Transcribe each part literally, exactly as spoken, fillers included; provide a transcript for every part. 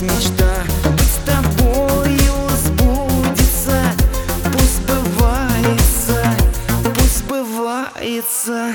Пусть мечта быть с тобою сбудется, пусть сбывается, пусть сбывается.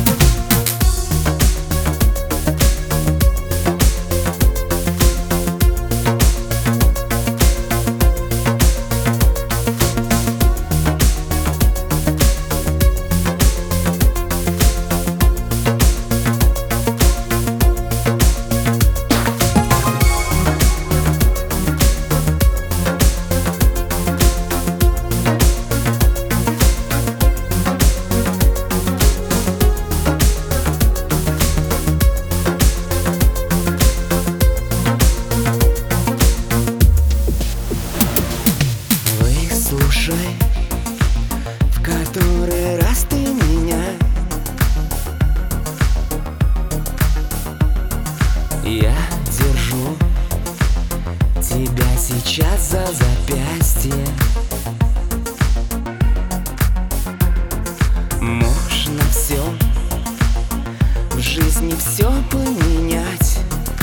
Слушай, в который раз ты меня, я держу тебя сейчас за запястье. Можно все в жизни все поменять,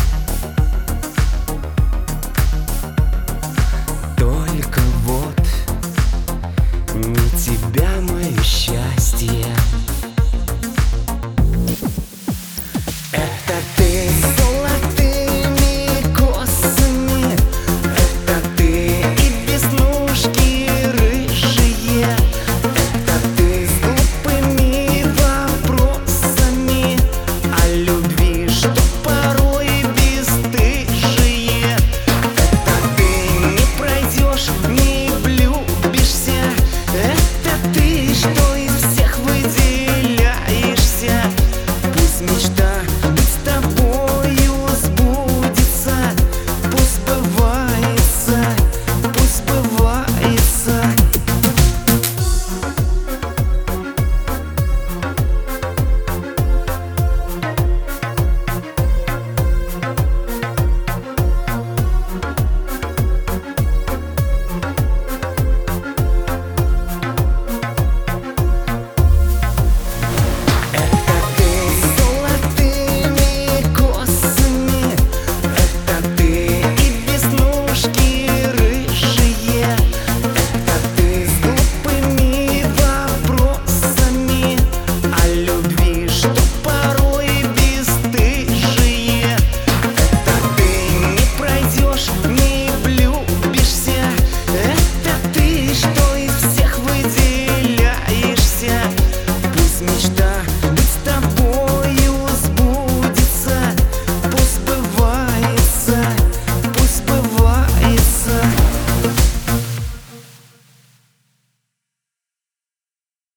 только вот не тебя мое счастье. Это ты с золотыми косами, это ты и веснушки рыжие, это ты с глупыми вопросами о любви, что порой бесстыжие. Это ты не пройдешь, не влюбишься, это ты, что из всех выделяешься. Пусть мечта быть с тобою сбудется, пусть сбывается, пусть сбывается. Мечта